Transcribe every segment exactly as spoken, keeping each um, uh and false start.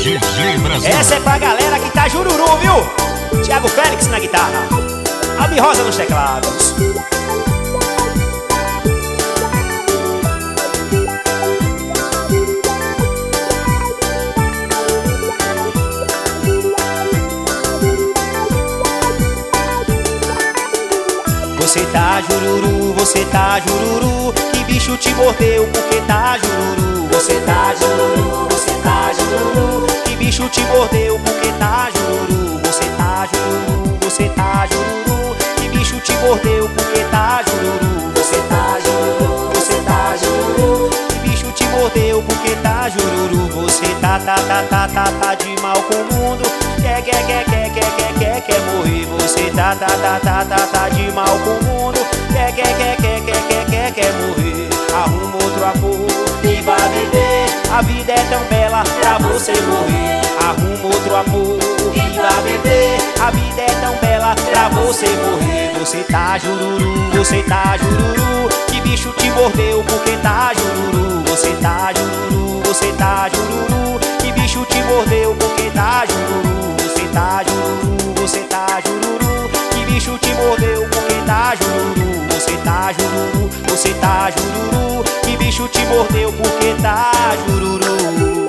D J Brasil. Essa é pra galera que tá jururu, viu? Thiago Félix na guitarra, Albi Rosa nos teclados. Você tá jururu, você tá jururu, que bicho te mordeu porque tá jururu. Você tá jururu, você tá jururu, que bicho te mordeu porque tá jururu. Você tá jururu, você tá jururu, que bicho te mordeu porque tá jururu. Você tá jururu, você tá jururu, que bicho te mordeu porque tá jururu. Você tá, tá, tá, tá, tá, tá de mal com o mundo, quer, quer, quer, quer, quer, quer, quer, quer morrer. Você tá, tá, tá, tá, tá, tá de mal com o mundo, quer, quer, quer, quer, quer, quer, quer, quer morrer. Arruma outro amor e vá viver, a vida é tão bela pra você morrer. Arruma outro amor e vá viver, a vida é tão bela pra você morrer. Você tá jururu, você tá jururu, que bicho te mordeu porque tá jururu. Você tá jururu, você tá jururu, que bicho te mordeu porque tá jururu. Você tá jururu, você tá jururu, que bicho te mordeu porque tá jururu. Você tá jururu, você tá jururu, que bicho te mordeu porque tá jururu.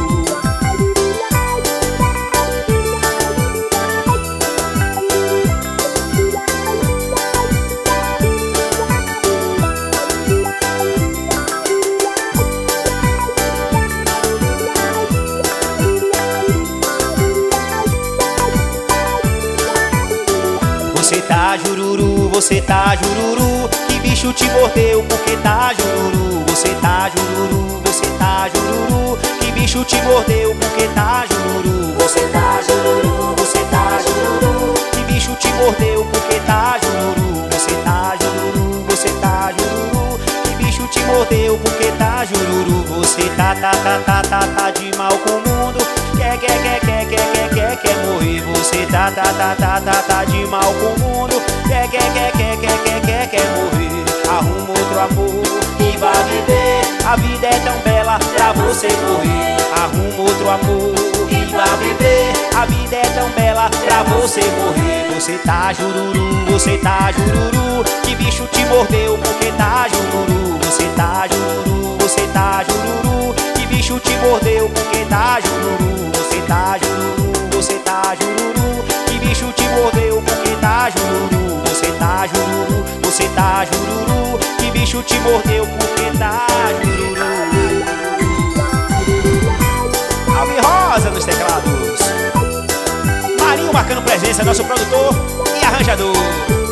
Você tá jururu, você tá jururu, que bicho te mordeu porque tá jururu. Você tá jururu, você tá jururu, que bicho te mordeu porque tá jururu. Você tá jururu, você tá jururu, que bicho te mordeu porque tá jururu. Você tá jururu, você tá jururu, que bicho te mordeu porque tá jururu. Você tá, tá, tá, tá, tá, tá de mal com o mundo, quer, quer, quer, quer, quer, quer, quer, quer morrer. Você tá, tá, tá, tá, tá, tá de mal com o mundo, quer, quer, quer, quer, quer, quer, quer, quer morrer. Arruma outro amor e vá viver, a vida é tão bela pra você morrer. Arruma outro amor e vá viver, a vida é tão bela pra você morrer. Você tá jururu, você tá jururu, que bicho te mordeu porque tá jururu. Você tá jururu, você tá jururu, que bicho te mordeu porque tá jururu. Você tá jururu, você tá jururu, que bicho te mordeu porque tá jururu. Você tá jururu, você tá jururu, que bicho te mordeu porque tá jururu. Albi Rosa nos teclados, Marinho marcando presença, nosso produtor e arranjador.